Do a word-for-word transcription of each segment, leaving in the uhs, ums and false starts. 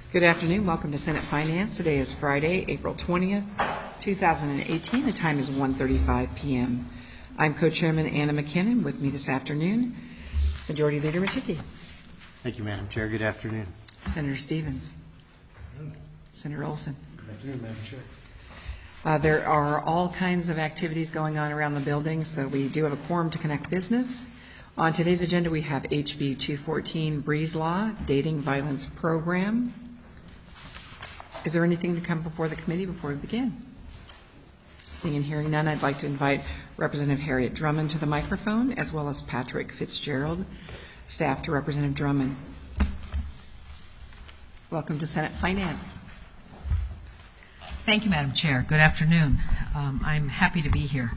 Good afternoon. Welcome to Senate Finance. Today is Friday, April twentieth, two thousand eighteen. The time is one thirty-five p.m. I'm Co-Chairman Anna McKinnon. With me this afternoon, Majority Leader Michicki. Thank you, Madam Chair. Good afternoon. Senator Stevens. Senator Olson. Good afternoon, Madam Chair. Uh, there are all kinds of activities going on around the building, so we do have a quorum to conduct business. On today's agenda, we have H B two fourteen, Breeze Law, Dating Violence Program. Is there anything to come before the committee before we begin? Seeing and hearing none, I'd like to invite Representative Harriet Drummond to the microphone, as well as Patrick Fitzgerald, staff to Representative Drummond. Welcome to Senate Finance. Thank you, Madam Chair. Good afternoon. Um, I'm happy to be here.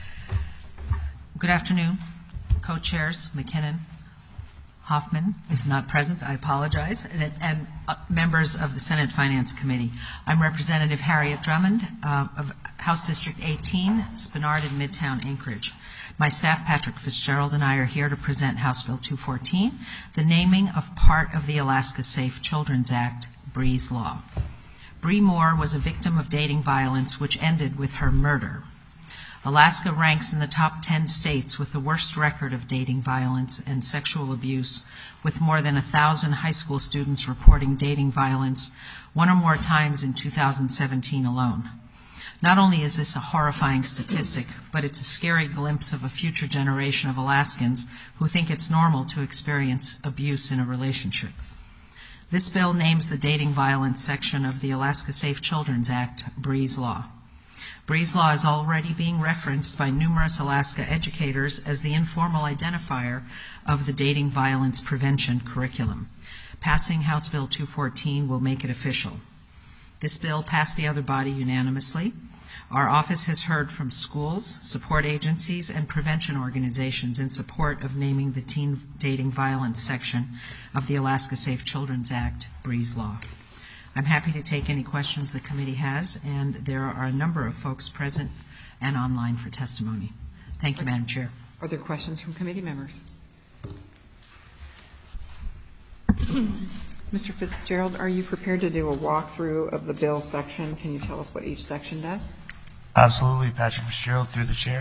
Good afternoon, co-chairs McKinnon. Hoffman is not present. I apologize. And, and uh, members of the Senate Finance Committee. I'm Representative Harriet Drummond uh, of House District eighteen, Spenard in Midtown Anchorage. My staff, Patrick Fitzgerald, and I are here to present House Bill two fourteen, the naming of part of the Alaska Safe Children's Act, Breeze Law. Bree Moore was a victim of dating violence which ended with her murder. Alaska ranks in the top ten states with the worst record of dating violence and sexual abuse, with more than a thousand high school students reporting dating violence one or more times in two thousand seventeen alone. Not only is this a horrifying statistic, but it's a scary glimpse of a future generation of Alaskans who think it's normal to experience abuse in a relationship. This bill names the dating violence section of the Alaska Safe Children's Act, Breeze Law. Breeze Law is already being referenced by numerous Alaska educators as the informal identifier of the dating violence prevention curriculum. Passing House Bill two fourteen will make it official. This bill passed the other body unanimously. Our office has heard from schools, support agencies, and prevention organizations in support of naming the teen dating violence section of the Alaska Safe Children's Act, Breeze Law. I'm happy to take any questions the committee has, and there are a number of folks present and online for testimony. Thank you, Madam Chair. Are there questions from committee members? Mister Fitzgerald, are you prepared to do a walkthrough of the bill section? Can you tell us what each section does? Absolutely, Patrick Fitzgerald, through the chair.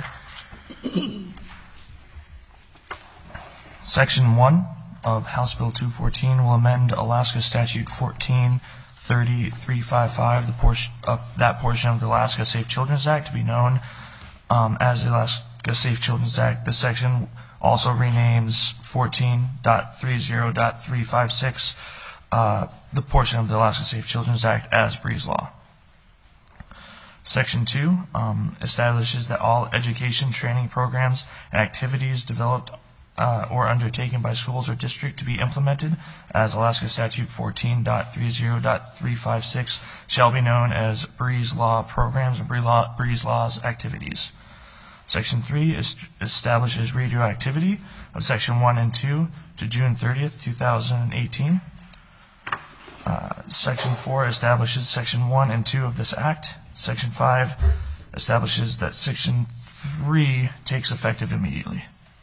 Section one of House Bill two fourteen will amend Alaska Statute fourteen thirty three fifty-five, the portion of that portion of the Alaska Safe Children's Act to be known um, as the Alaska Safe Children's Act. The section also renames fourteen thirty three fifty-six uh, the portion of the Alaska Safe Children's Act as Breeze Law. Section two um, establishes that all education, training programs, and activities developed uh, or undertaken by schools or district to be implemented as Alaska Statute fourteen thirty three fifty-six shall be known as Breeze Law programs and Breeze Law's activities. Section three is, establishes radioactivity of Section one and two to June thirtieth, two thousand eighteen. Uh, Section four establishes Section one and two of this Act. Section five establishes that Section three takes effective immediately.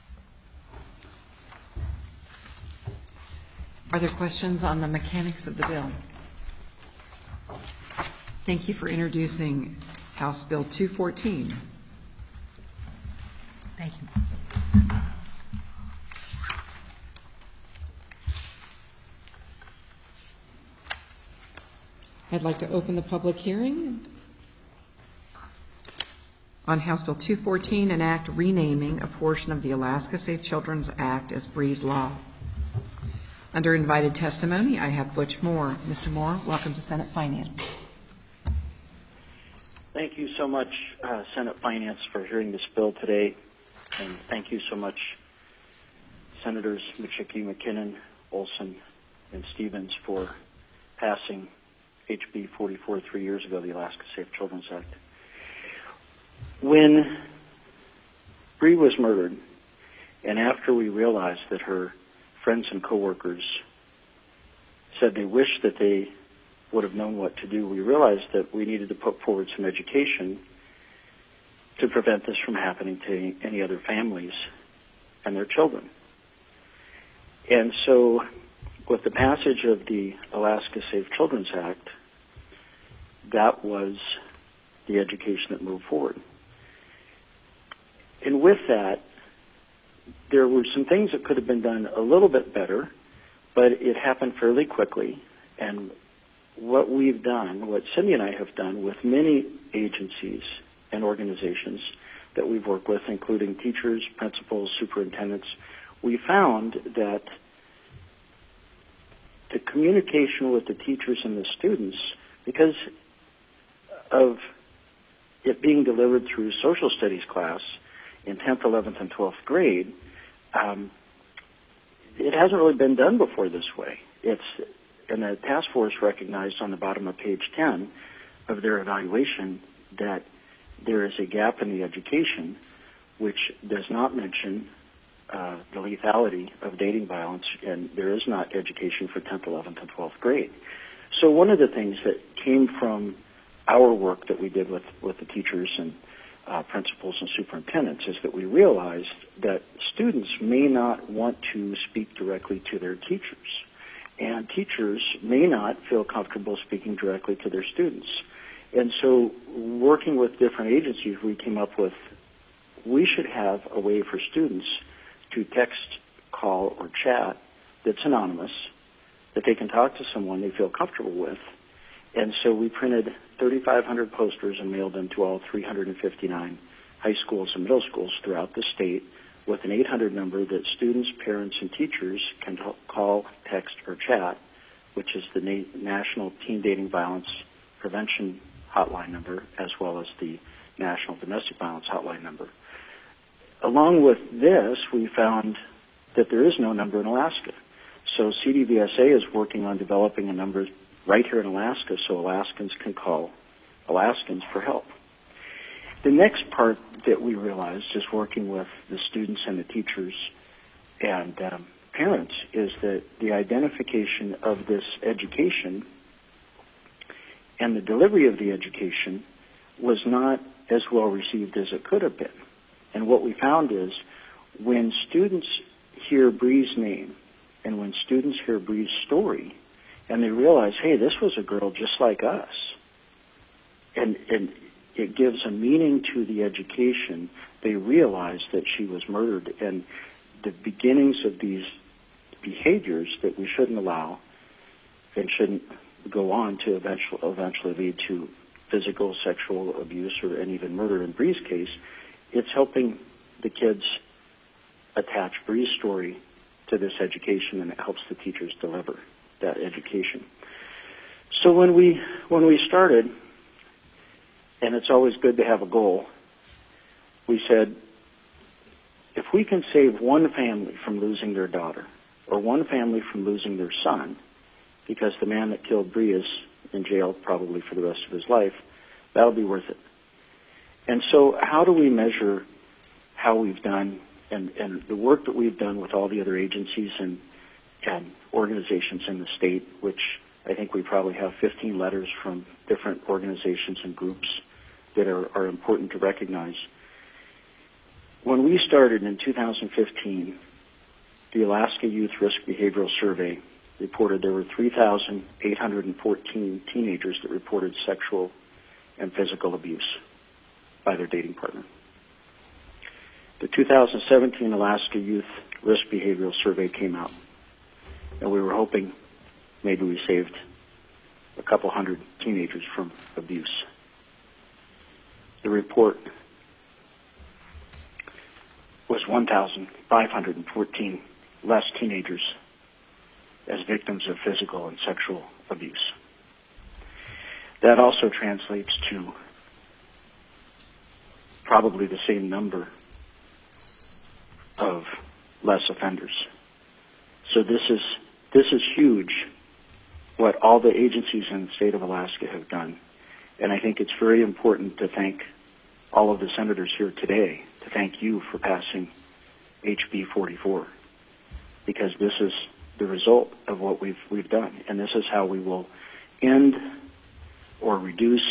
Are there questions on the mechanics of the bill? Thank you for introducing House Bill two fourteen. Thank you. I'd like to open the public hearing on House Bill two fourteen, an act renaming a portion of the Alaska Safe Children's Act as Breeze Law. Under invited testimony, I have Butch Moore. Mister Moore, welcome to Senate Finance. Thank you so much, uh, Senate Finance, for hearing this bill today. And thank you so much, Senators Michicki, McKinnon, Olson, and Stevens, for passing H B forty-four three years ago, the Alaska Safe Children's Act. When Bree was murdered, and after we realized that her friends and coworkers said they wished that they would have known what to do, we realized that we needed to put forward some education to prevent this from happening to any other families and their children. And so with the passage of the Alaska Safe Children's Act, that was the education that moved forward. And with that, there were some things that could have been done a little bit better, but it happened fairly quickly. And what we've done, what Cindy and I have done with many agencies and organizations that we've worked with, including teachers, principals, superintendents, we found that the communication with the teachers and the students, because of it being delivered through social studies class in tenth, eleventh, and twelfth grade, um, it hasn't really been done before this way. It's, and the task force recognized on the bottom of page ten of their evaluation that there is a gap in the education which does not mention uh, the lethality of dating violence, and there is not education for tenth, eleventh, and twelfth grade. So one of the things that came from our work that we did with, with the teachers and uh, principals and superintendents is that we realized that students may not want to speak directly to their teachers, and teachers may not feel comfortable speaking directly to their students. And so working with different agencies, we came up with we should have a way for students to text, call, or chat that's anonymous, that they can talk to someone they feel comfortable with. And so we printed thirty-five hundred posters and mailed them to all three hundred fifty-nine high schools and middle schools throughout the state with an eight hundred number that students, parents, and teachers can t- call, text, or chat, which is the na- National Teen Dating Violence Prevention Hotline number, as well as the National Domestic Violence Hotline number. Along with this, we found that there is no number in Alaska. So C D V S A is working on developing a number right here in Alaska so Alaskans can call Alaskans for help. The next part that we realized, just working with the students and the teachers and um, parents, is that the identification of this education and the delivery of the education was not as well received as it could have been. And what we found is when students hear Bree's name and when students hear Bree's story and they realize, hey, this was a girl just like us, and, and it gives a meaning to the education, they realize that she was murdered. And the beginnings of these behaviors that we shouldn't allow and shouldn't go on to eventually, eventually lead to physical, sexual abuse, or and even murder in Bree's case, it's helping the kids attach Bree's story to this education, and it helps the teachers deliver that education. So when we when we started, and it's always good to have a goal, we said, if we can save one family from losing their daughter, or one family from losing their son, because the man that killed Bree is in jail probably for the rest of his life, that'll be worth it. And so how do we measure how we've done and, and the work that we've done with all the other agencies and, and organizations in the state, which I think we probably have fifteen letters from different organizations and groups that are, are important to recognize. When we started in two thousand fifteen, the Alaska Youth Risk Behavioral Survey reported there were three thousand eight hundred fourteen teenagers that reported sexual and physical abuse by their dating partner. The two thousand seventeen Alaska Youth Risk Behavioral Survey came out, and we were hoping maybe we saved a couple hundred teenagers from abuse. The report was one thousand five hundred fourteen less teenagers as victims of physical and sexual abuse. That also translates to probably the same number of less offenders. So this is this is huge, what all the agencies in the state of Alaska have done. And I think it's very important to thank all of the senators here today, to thank you for passing H B forty-four, because this is the result of what we've we've done, and this is how we will end or reduce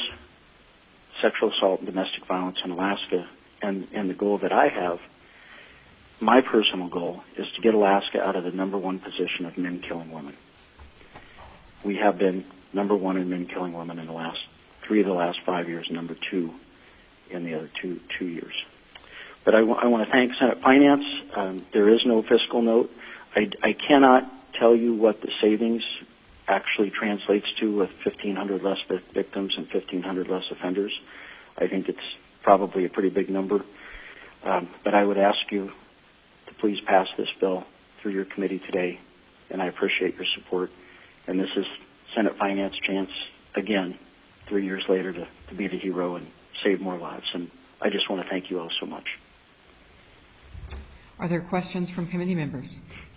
sexual assault and domestic violence in Alaska. And, and the goal that I have, my personal goal is to get Alaska out of the number one position of men killing women. We have been number one in men killing women in the last three of the last five years, number two in the other two two years. But I, w- I want to thank Senate Finance. Um, there is no fiscal note. I, I cannot tell you what the savings actually translates to with fifteen hundred less victims and fifteen hundred less offenders. I think it's probably a pretty big number. Um, but I would ask you to please pass this bill through your committee today, and I appreciate your support. And this is Senate Finance chance, again, three years later, to, to be the hero and save more lives. And I just want to thank you all so much. Are there questions from committee members?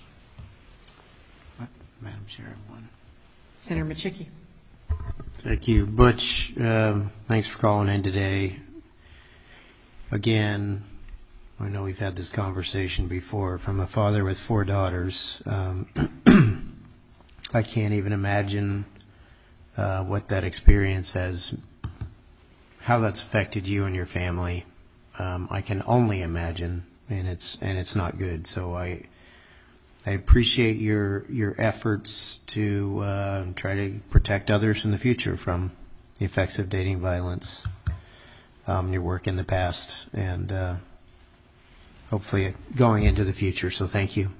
Madam Chair, I have one. Senator Machicki. Thank you. Butch, um, thanks for calling in today. Again, I know we've had this conversation before. From a father with four daughters, um, I can't even imagine uh, what that experience has, how that's affected you and your family. Um, I can only imagine, and it's and it's not good. So I I appreciate your your efforts to uh, try to protect others in the future from the effects of dating violence. Um, your work in the past, and uh, hopefully going into the future. So thank you.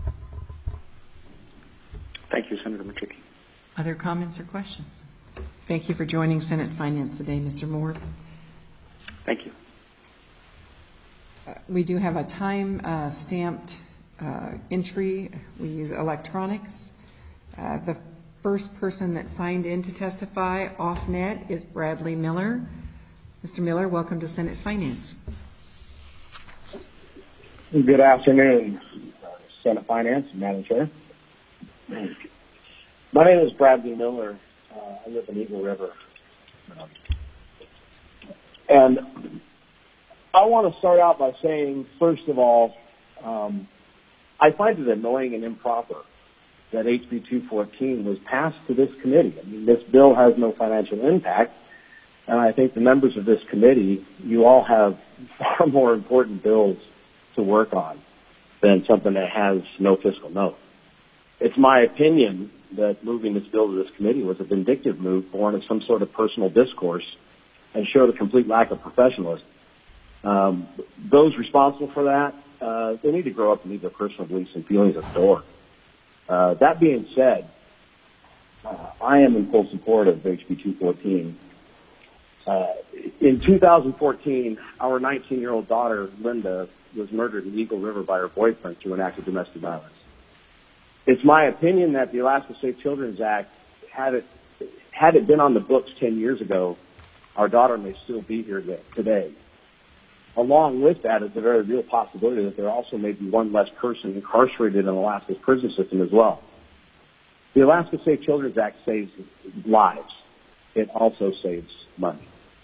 Thank you, Senator McChickey. Other comments or questions? Thank you for joining Senate Finance today, Mister Moore. Thank you. Uh, we do have a time uh, stamped uh, entry. We use electronics. Uh, the first person that signed in to testify off net is Bradley Miller. Mister Miller, welcome to Senate Finance. Good afternoon, Senate Finance, Madam Chair. My name is Bradley Miller. Uh, I live in Eagle River. Um, and I want to start out by saying, first of all, um, I find it annoying and improper that H B two fourteen was passed to this committee. I mean, this bill has no financial impact. And I think the members of this committee, you all have far more important bills to work on than something that has no fiscal note. It's my opinion that moving this bill to this committee was a vindictive move born of some sort of personal discourse and showed a complete lack of professionalism. Um, those responsible for that, uh, they need to grow up and leave their personal beliefs and feelings at the door. Uh, that being said, uh, I am in full support of H B two fourteen. Uh, in two thousand fourteen, our nineteen-year-old daughter, Linda, was murdered in Eagle River by her boyfriend through an act of domestic violence. It's my opinion that the Alaska Safe Children's Act, had it, had it been on the books ten years ago, our daughter may still be here today. Along with that is the very real possibility that there also may be one less person incarcerated in Alaska's prison system as well. The Alaska Safe Children's Act saves lives. It also saves money.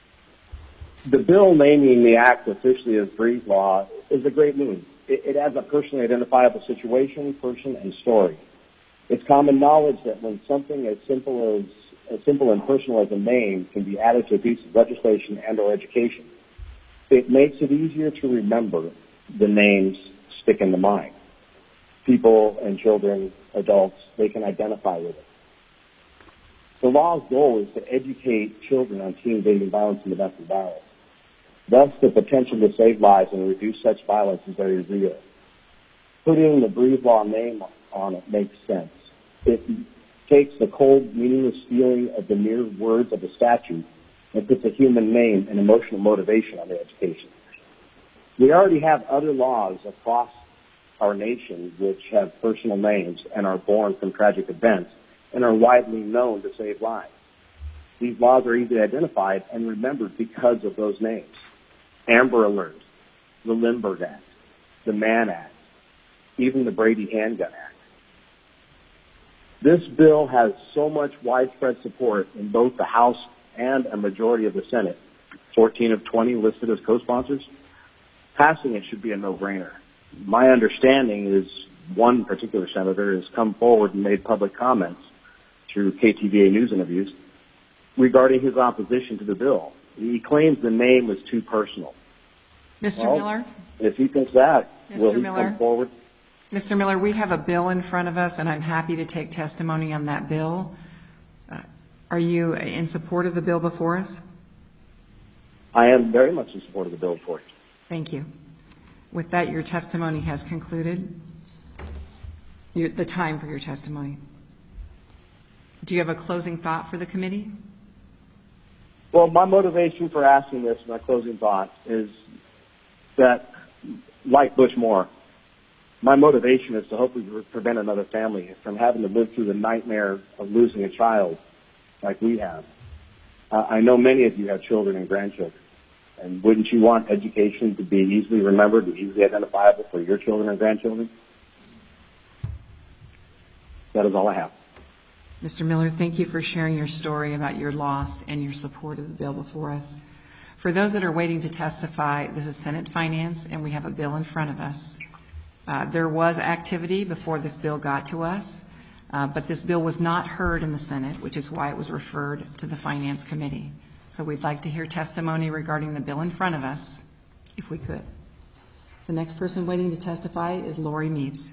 The bill naming the act officially as Breeze Law is a great move. It, it adds a personally identifiable situation, person, and story. It's common knowledge that when something as simple as as simple and personal as a name can be added to a piece of legislation and or education, it makes it easier to remember the names stick in the mind. People and children, adults, they can identify with it. The law's goal is to educate children on teen dating violence and domestic violence. Thus, the potential to save lives and reduce such violence is very real. Putting the Breeze Law name on it makes sense. It takes the cold, meaningless feeling of the mere words of the statute and puts a human name and emotional motivation on the education. We already have other laws across our nation which have personal names and are born from tragic events and are widely known to save lives. These laws are easily identified and remembered because of those names. Amber Alert, the Lindbergh Act, the Mann Act, even the Brady Handgun Act. This bill has so much widespread support in both the House and a majority of the Senate, fourteen of twenty listed as co-sponsors. Passing it should be a no-brainer. My understanding is one particular senator has come forward and made public comments through K T V A news interviews regarding his opposition to the bill. He claims the name was too personal. Mister Well, Miller? If he thinks that, Mister will he Miller? come forward? Mister Miller, we have a bill in front of us, and I'm happy to take testimony on that bill. Uh, Are you in support of the bill before us? I am very much in support of the bill for you. Thank you. With that, your testimony has concluded. You, the time for your testimony. Do you have a closing thought for the committee? Well, my motivation for asking this, my closing thought, is that, like Bush Moore, my motivation is to hopefully prevent another family from having to live through the nightmare of losing a child like we have. Uh, I know many of you have children and grandchildren, and wouldn't you want education to be easily remembered, easily identifiable for your children and grandchildren? That is all I have. Mister Miller, thank you for sharing your story about your loss and your support of the bill before us. For those that are waiting to testify, this is Senate Finance, and we have a bill in front of us. Uh, there was activity before this bill got to us, uh, but this bill was not heard in the Senate, which is why it was referred to the Finance Committee. So we'd like to hear testimony regarding the bill in front of us, if we could. The next person waiting to testify is Lori Meebs.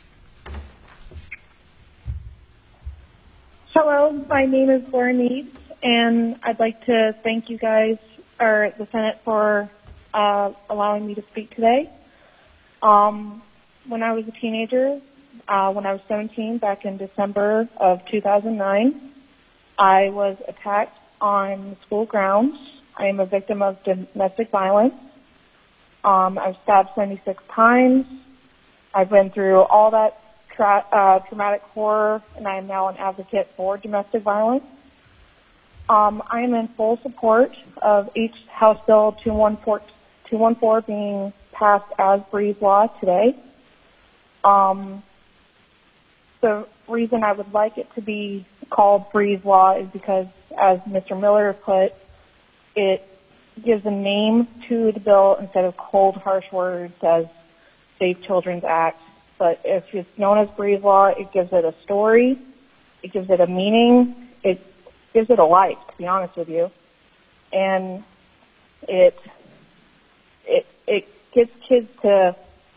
Hello, my name is Laura Needs, and I'd like to thank you guys, or the Senate, for uh, allowing me to speak today. Um, when I was a teenager, uh, when I was seventeen, back in December of two thousand nine, I was attacked on school grounds. I am a victim of domestic violence. Um, I was stabbed seventy-six times. I've been through all that tra- uh, traumatic horror, and I am now an advocate for domestic violence. Um, I am in full support of H House Bill two one four being passed as Breeze Law today. Um, the reason I would like it to be called Breeze Law is because, as Mister Miller put, it gives a name to the bill instead of cold, harsh words as Safe Children's Act. But if it's known as Breeze Law, it gives it a story, it gives it a meaning, it gives it a life, to be honest with you. And it it it gets kids to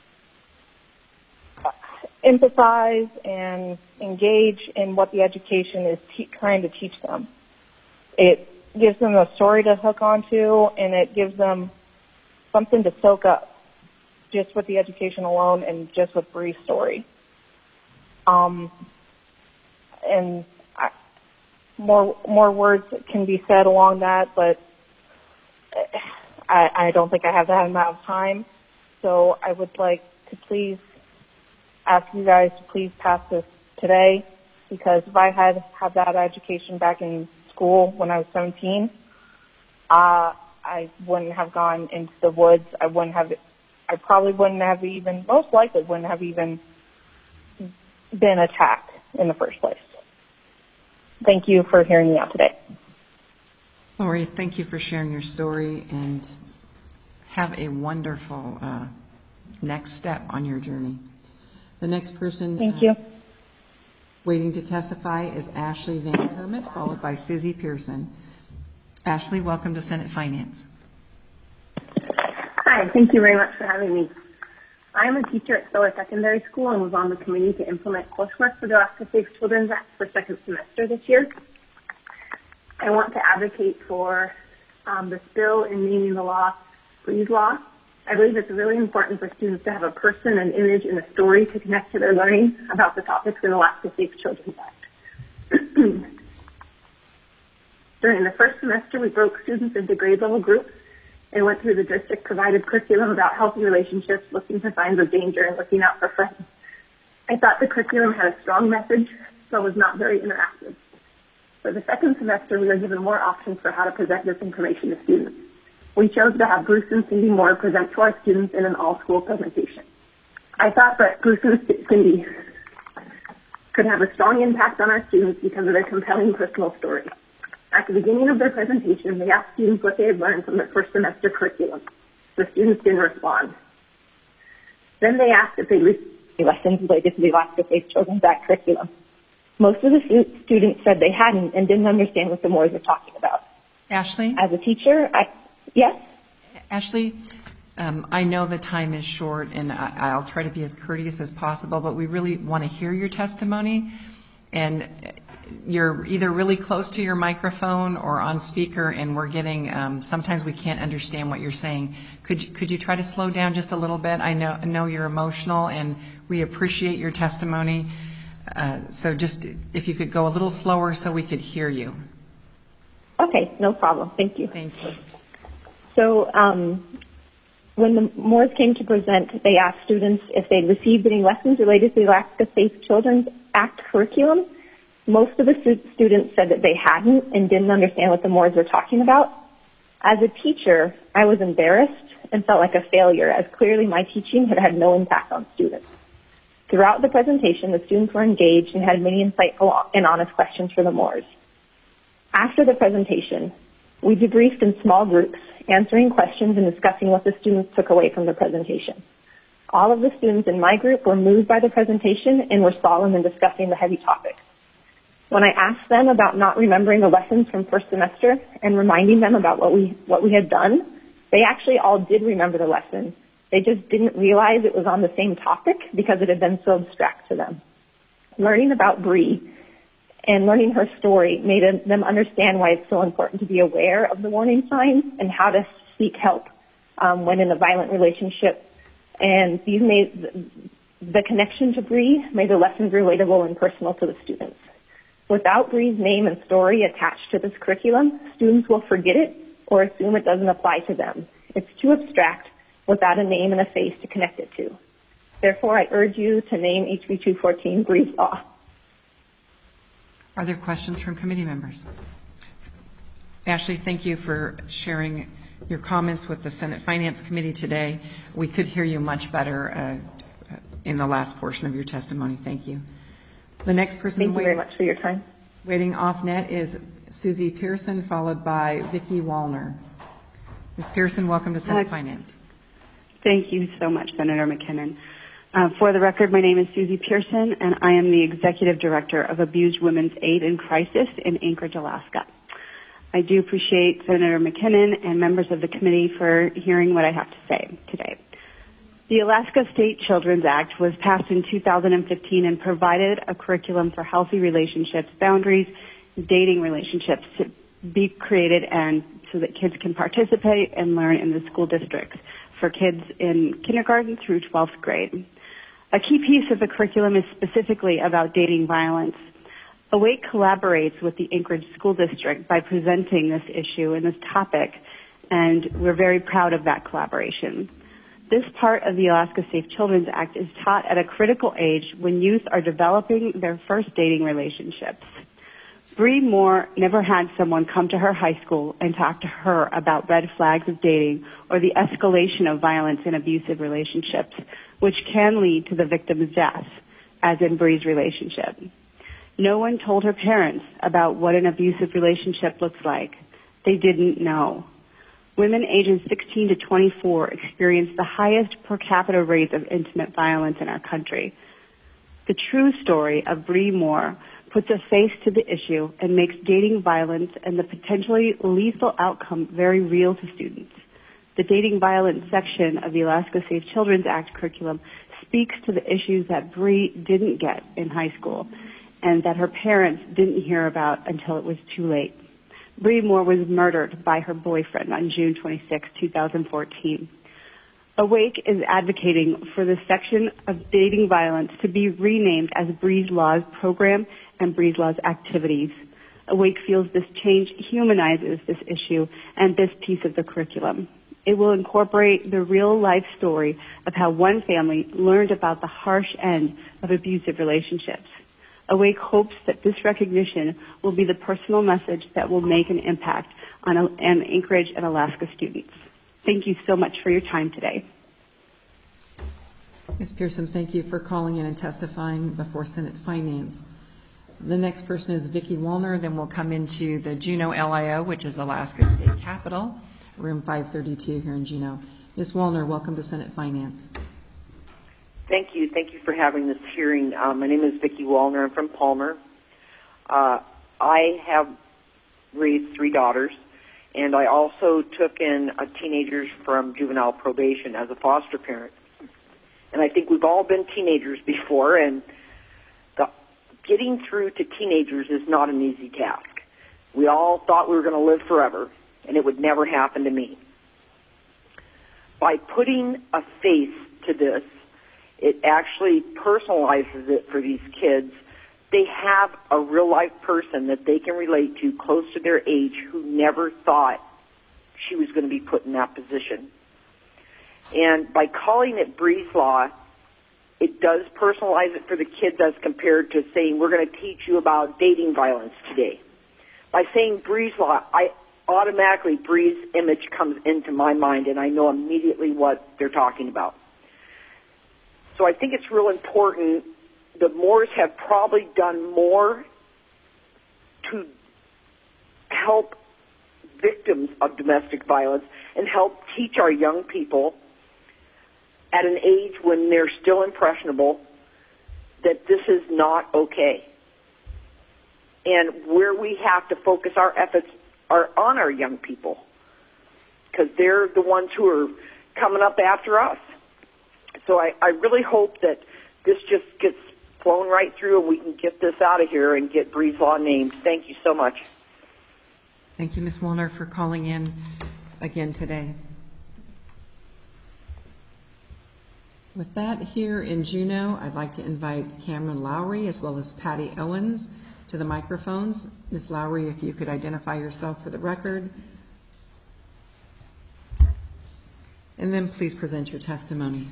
empathize and engage in what the education is te- trying to teach them. It gives them a story to hook onto, and it gives them something to soak up, just with the education alone and just with Bree's story. Um, and I, more more words can be said along that, but I, I don't think I have that amount of time. So I would like to please ask you guys to please pass this today, because if I had had that education back in school when I was seventeen, uh, I wouldn't have gone into the woods. I wouldn't have, I probably wouldn't have even, most likely wouldn't have even been attacked in the first place. Thank you for hearing me out today. Lori, thank you for sharing your story, and have a wonderful uh, next step on your journey. The next person Thank uh, you. waiting to testify is Ashley Van Hermit, followed by Susie Pearson. Ashley, welcome to Senate Finance. Hi, thank you very much for having me. I am a teacher at Stiller Secondary School and was on the committee to implement coursework for the Alaska Safe Children's Act for second semester this year. I want to advocate for um, this bill in naming the law Breeze Law. I believe it's really important for students to have a person, an image, and a story to connect to their learning about the topics in Alaska Safe Children's Act. During the first semester, we broke students into grade level groups and went through the district-provided curriculum about healthy relationships, looking for signs of danger, and looking out for friends. I thought the curriculum had a strong message, but was not very interactive. For the second semester, we were given more options for how to present this information to students. We chose to have Bruce and Cindy Moore present to our students in an all-school presentation. I thought that Bruce and Cindy could have a strong impact on our students because of their compelling personal story. At the beginning of their presentation, they asked students what they had learned from their first semester curriculum. The students didn't respond. Then they asked if they received lessons related to the Alaska Safe Children's Act curriculum. Most of the stu- students said they hadn't and didn't understand what the Moores were talking about. Ashley? As a teacher, I, yes? Ashley, Um, I know the time is short, and I, I'll try to be as courteous as possible, but we really want to hear your testimony. And you're either really close to your microphone or on speaker, and we're getting, um, sometimes we can't understand what you're saying. Could you, could you try to slow down just a little bit? I know, I know you're emotional, and we appreciate your testimony. Uh, so just if you could go a little slower so we could hear you. Okay, no problem. Thank you. Thank you. So um, when the Moores came to present, they asked students if they'd received any lessons related to the Alaska Safe Children's Act curriculum. Most of the stu- students said that they hadn't and didn't understand what the Moores were talking about. As a teacher, I was embarrassed and felt like a failure, as clearly my teaching had had no impact on students. Throughout the presentation, the students were engaged and had many insightful and honest questions for the Moores. After the presentation, we debriefed in small groups, answering questions and discussing what the students took away from the presentation. All of the students in my group were moved by the presentation and were solemn in discussing the heavy topic. When I asked them about not remembering the lessons from first semester and reminding them about what we what we had done, they actually all did remember the lesson. They just didn't realize it was on the same topic because it had been so abstract to them. Learning about Bree and learning her story made them understand why it's so important to be aware of the warning signs and how to seek help um, when in a violent relationship. And these made the connection to Bree made the lessons relatable and personal to the students. Without Bree's name and story attached to this curriculum, students will forget it or assume it doesn't apply to them. It's too abstract without a name and a face to connect it to. Therefore, I urge you to name H B two fourteen Bree's Law. Are there questions from committee members? Ashley, thank you for sharing your comments with the Senate Finance Committee today. We could hear you much better uh, in the last portion of your testimony. Thank you. The next person Thank you wait, very much for your time. waiting off net is Susie Pearson, followed by Vicki Wallner. Miz Pearson, welcome to Senate uh, Finance. Thank you so much, Senator McKinnon. Uh, for the record, my name is Susie Pearson, and I am the Executive Director of Abused Women's Aid in Crisis in Anchorage, Alaska. I do appreciate Senator McKinnon and members of the committee for hearing what I have to say today. The Alaska State Children's Act was passed in two thousand fifteen and provided a curriculum for healthy relationships, boundaries, dating relationships to be created and so that kids can participate and learn in the school districts for kids in kindergarten through twelfth grade. A key piece of the curriculum is specifically about dating violence. Awake collaborates with the Anchorage School District by presenting this issue and this topic, and we're very proud of that collaboration. This part of the Alaska Safe Children's Act is taught at a critical age when youth are developing their first dating relationships. Bree Moore never had someone come to her high school and talk to her about red flags of dating or the escalation of violence in abusive relationships, which can lead to the victim's death, as in Bree's relationship. No one told her parents about what an abusive relationship looks like. They didn't know. Women ages sixteen to twenty-four experience the highest per capita rates of intimate violence in our country. The true story of Bree Moore puts a face to the issue and makes dating violence and the potentially lethal outcome very real to students. The dating violence section of the Alaska Safe Children's Act curriculum speaks to the issues that Bree didn't get in high school and that her parents didn't hear about until it was too late. Bree Moore was murdered by her boyfriend on June twenty-sixth, two thousand fourteen. Awake is advocating for the section of dating violence to be renamed as Bree's Law's program and Bree's Law's activities. Awake feels this change humanizes this issue and this piece of the curriculum. It will incorporate the real-life story of how one family learned about the harsh end of abusive relationships. Awake hopes that this recognition will be the personal message that will make an impact on Anchorage and Alaska students. Thank you so much for your time today. Miz Pearson, thank you for calling in and testifying before Senate Finance. The next person is Vicki Wallner. Then we'll come into the Juneau L I O, which is Alaska State Capitol, room five thirty-two here in Juneau. Miz Wallner, welcome to Senate Finance. Thank you. Thank you for having this hearing. Um, my name is Vicki Wallner. I'm from Palmer. Uh, I have raised three daughters, And I also took in uh, teenagers from juvenile probation as a foster parent. And I think we've all been teenagers before, and the, getting through to teenagers is not an easy task. We all thought we were going to live forever, and it would never happen to me. By putting a face to this, it actually personalizes it for these kids. They have a real-life person that they can relate to close to their age who never thought she was going to be put in that position. And by calling it Bree's Law, it does personalize it for the kids as compared to saying, we're going to teach you about dating violence today. By saying Bree's Law, I automatically, Bree's image comes into my mind, and I know immediately what they're talking about. So I think it's real important. The Moores have probably done more to help victims of domestic violence and help teach our young people at an age when they're still impressionable that this is not okay. And where we have to focus our efforts are on our young people, because they're the ones who are coming up after us. So I, I really hope that this just gets flown right through and we can get this out of here and get Bree's Law named. Thank you so much. Thank you, Miz Woolner, for calling in again today. With that, here in Juneau, I'd like to invite Cameron Lowry as well as Patty Owens to the microphones. Miz Lowry, if you could identify yourself for the record. And then please present your testimony.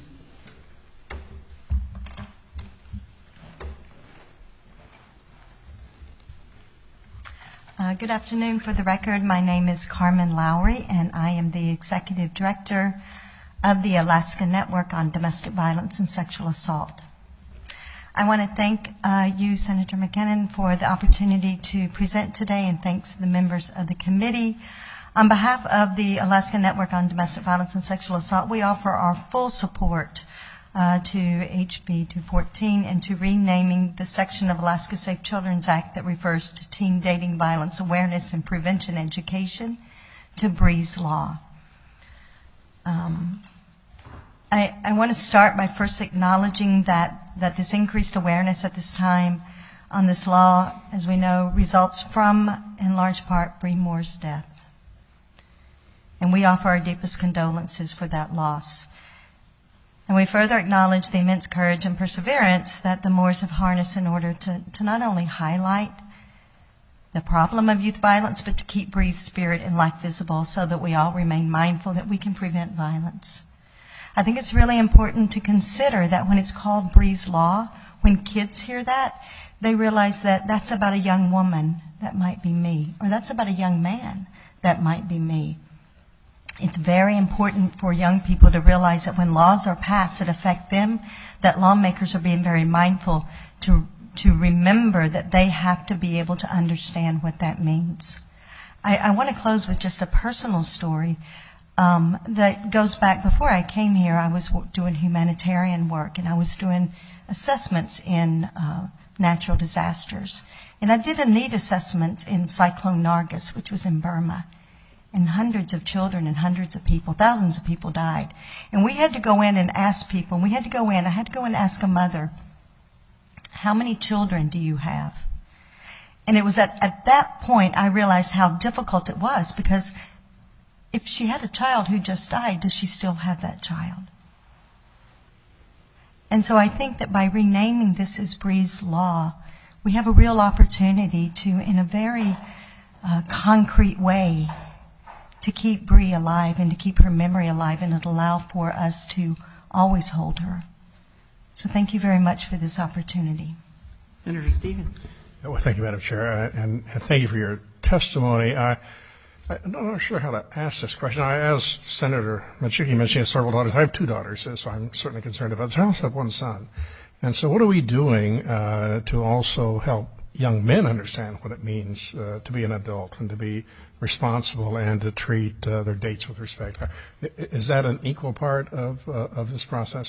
Uh, good afternoon. For the record, my name is Carmen Lowry, and I am the Executive Director of the Alaska Network on Domestic Violence and Sexual Assault. I want to thank uh, you, Senator McKinnon, for the opportunity to present today, and thanks to the members of the committee. On behalf of the Alaska Network on Domestic Violence and Sexual Assault, we offer our full support uh, to H B two fourteen and to renaming the section of Alaska Safe Children's Act that refers to teen dating violence awareness and prevention education to Bree's Law. Um, I, I want to start by first acknowledging that, that this increased awareness at this time on this law, as we know, results from, in large part, Bree Moore's death. And we offer our deepest condolences for that loss. And we further acknowledge the immense courage and perseverance that the Moores have harnessed in order to, to not only highlight the problem of youth violence, but to keep Bree's spirit and life visible so that we all remain mindful that we can prevent violence. I think it's really important to consider that when it's called Bree's Law, when kids hear that, they realize that that's about a young woman, that might be me, or that's about a young man, that might be me. It's very important for young people to realize that when laws are passed that affect them, that lawmakers are being very mindful to to remember that they have to be able to understand what that means. I, I want to close with just a personal story um, that goes back. Before I came here, I was doing humanitarian work, and I was doing assessments in uh, natural disasters. And I did a need assessment in Cyclone Nargis, which was in Burma. And hundreds of children and hundreds of people, thousands of people died. And we had to go in and ask people, and we had to go in, I had to go and ask a mother, how many children do you have? And it was at, at that point I realized how difficult it was, because if she had a child who just died, does she still have that child? And so I think that by renaming this as Bree's Law, we have a real opportunity to, in a very uh, concrete way, to keep Bree alive and to keep her memory alive, and it allow for us to always hold her. So thank you very much for this opportunity. Senator Stevens. Well, thank you, Madam Chair, uh, and, and thank you for your testimony. I, I'm not sure how to ask this question. I, as Senator Machuki mentioned, he has several daughters. I have two daughters, so I'm certainly concerned about this. I also have one son. And so what are we doing uh, to also help young men understand what it means uh, to be an adult and to be responsible and to treat uh, their dates with respect? Is that an equal part of, uh, of this process?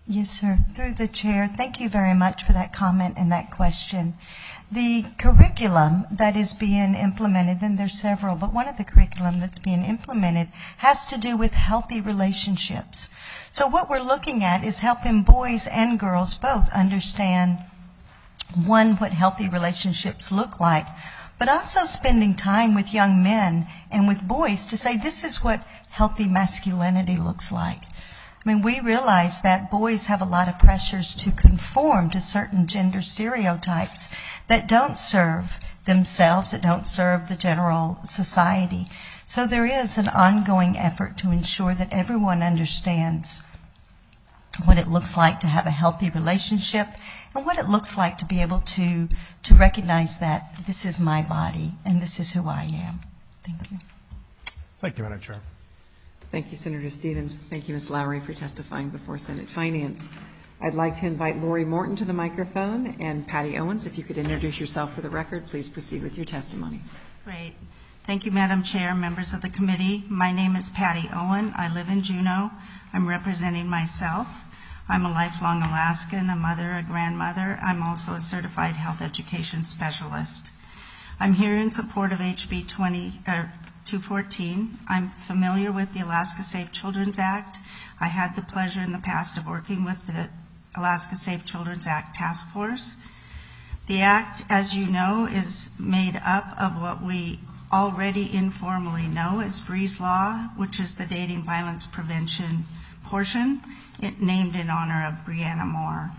Yes, sir. Through the chair, thank you very much for that comment and that question. The curriculum that is being implemented, and there's several, but one of the curriculum that's being implemented has to do with healthy relationships. So what we're looking at is helping boys and girls both understand, one, what healthy relationships look like, but also spending time with young men and with boys to say this is what healthy masculinity looks like. I mean, we realize that boys have a lot of pressures to conform to certain gender stereotypes that don't serve themselves, that don't serve the general society. So there is an ongoing effort to ensure that everyone understands what it looks like to have a healthy relationship and what it looks like to be able to, to recognize that this is my body and this is who I am. Thank you. Thank you, Madam Chair. Thank you, Senator Stevens. Thank you, Miz Lowry, for testifying before Senate Finance. I'd like to invite Lori Morton to the microphone, and Patty Owens, if you could introduce yourself for the record, please proceed with your testimony. Great. Thank you, Madam Chair, members of the committee. My name is Patty Owen. I live in Juneau. I'm representing myself. I'm a lifelong Alaskan, a mother, a grandmother. I'm also a certified health education specialist. I'm here in support of H B twenty, uh, two fourteen. I'm familiar with the Alaska Safe Children's Act. I had the pleasure in the past of working with the Alaska Safe Children's Act Task Force. The Act, as you know, is made up of what we already informally know as Breeze Law, which is the dating violence prevention portion, it named in honor of Brianna Moore.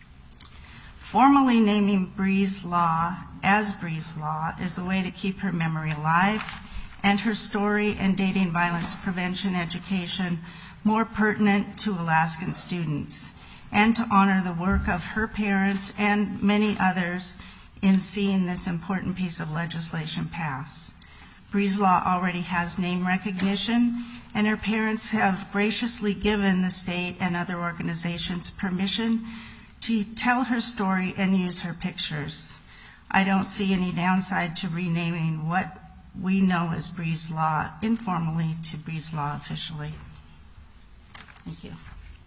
Formally naming Breeze Law as Breeze Law is a way to keep her memory alive and her story and dating violence prevention education more pertinent to Alaskan students, and to honor the work of her parents and many others in seeing this important piece of legislation pass. Breeze Law already has name recognition, and her parents have graciously given the state and other organizations permission to tell her story and use her pictures. I don't see any downside to renaming what we know as Breeze Law informally to Breeze Law officially. Thank you.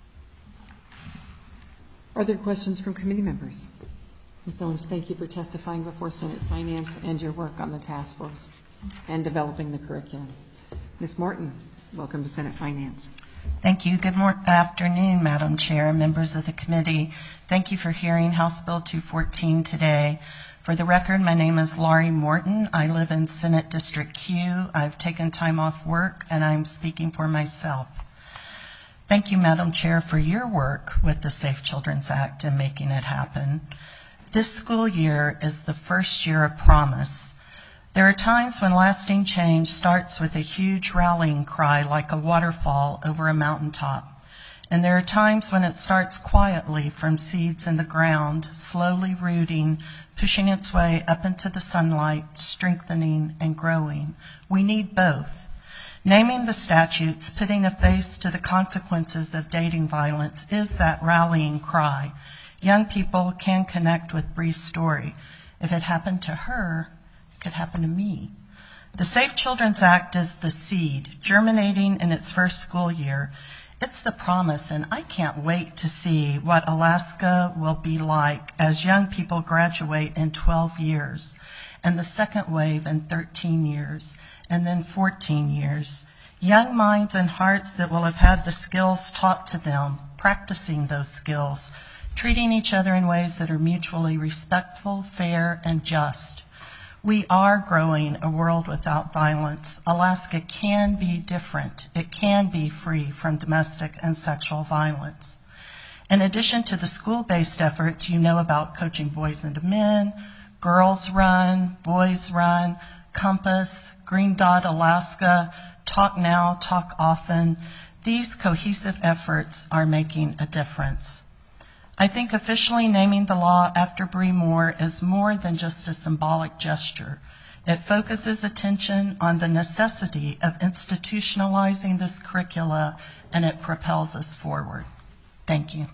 Are there questions from committee members? Miz Owens, thank you for testifying before Senate Finance and your work on the task force and developing the curriculum. Miz Morton, welcome to Senate Finance. Thank you. Good mor- afternoon, Madam Chair, members of the committee. Thank you for hearing House Bill two fourteen today. For the record, my name is Laurie Morton. I live in Senate District Q. I've taken time off work, and I'm speaking for myself. Thank you, Madam Chair, for your work with the Safe Children's Act and making it happen. This school year is the first year of promise. There are times when lasting change starts with a huge rallying cry like a waterfall over a mountaintop. And there are times when it starts quietly from seeds in the ground, slowly rooting, pushing its way up into the sunlight, strengthening and growing. We need both. Naming the statutes, putting a face to the consequences of dating violence is that rallying cry. Young people can connect with Bree's story. If it happened to her, it could happen to me. The Safe Children's Act is the seed, germinating in its first school year. It's the promise, and I can't wait to see what Alaska will be like as young people graduate in twelve years, and the second wave in thirteen years, and then fourteen years. Young minds and hearts that will have had the skills taught to them, practicing those skills, treating each other in ways that are mutually respectful, fair, and just. We are growing a world without violence. Alaska can be different. It can be free from domestic and sexual violence. In addition to the school-based efforts, you know about Coaching Boys into Men, Girls Run, Boys Run, Compass, Green Dot Alaska, Talk Now, Talk Often. These cohesive efforts are making a difference. I think officially naming the law after Bree Moore is more than just a symbolic gesture. It focuses attention on the necessity of institutionalizing this curricula, and it propels us forward. Thank you.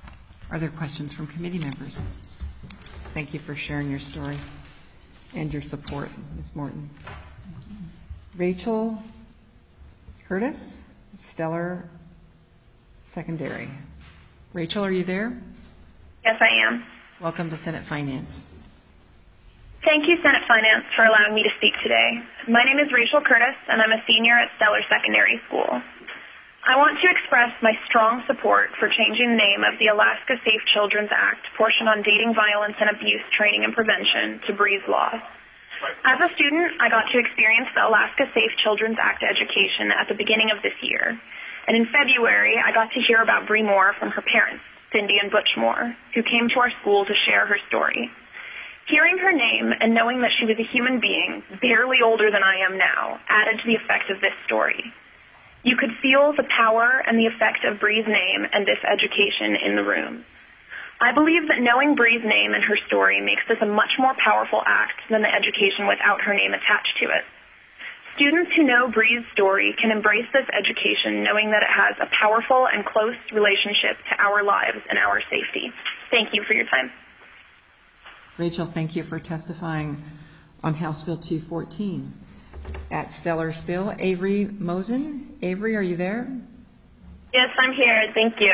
Are there questions from committee members? Thank you for sharing your story and your support, Miz Morton. Rachel Curtis, Stellar Secondary. Rachel, are you there? Yes, I am. Welcome to Senate Finance. Thank you, Senate Finance, for allowing me to speak today. My name is Rachel Curtis, and I'm a senior at Stellar Secondary School. I want to express my strong support for changing the name of the Alaska Safe Children's Act portion on dating violence and abuse training and prevention to Breeze Law. As a student, I got to experience the Alaska Safe Children's Act education at the beginning of this year. And in February, I got to hear about Bree Moore from her parents, Cindy and Butch Moore, who came to our school to share her story. Hearing her name and knowing that she was a human being, barely older than I am now, added to the effect of this story. You could feel the power and the effect of Bree's name and this education in the room. I believe that knowing Bree's name and her story makes this a much more powerful act than the education without her name attached to it. Students who know Bree's story can embrace this education knowing that it has a powerful and close relationship to our lives and our safety. Thank you for your time. Rachel, thank you for testifying on House Bill two fourteen. At Stellar still, Avery Mosen. Avery, are you there? Yes, I'm here. Thank you.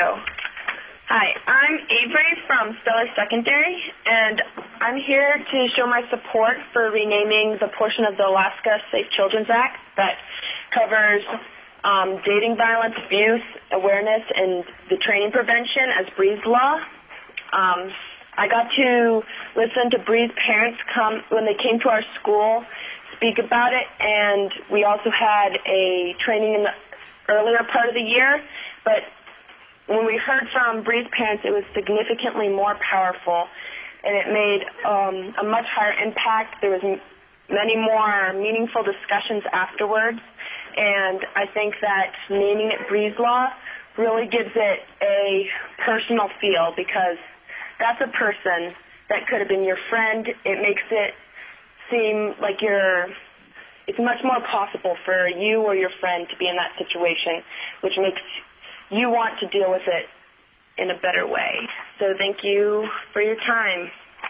Hi, I'm Avery from Stellar Secondary, and I'm here to show my support for renaming the portion of the Alaska Safe Children's Act that covers um, dating violence, abuse, awareness, and the training prevention as Breeze Law. Um, I got to listen to Bree's parents come when they came to our school, speak about it, and we also had a training in the earlier part of the year, but when we heard from Bree's parents, it was significantly more powerful, and it made um, a much higher impact. There was m- many more meaningful discussions afterwards, and I think that naming it Breeze Law really gives it a personal feel because that's a person that could have been your friend. It makes it seem like you're, it's much more possible for you or your friend to be in that situation, which makes you want to deal with it in a better way. So thank you for your time.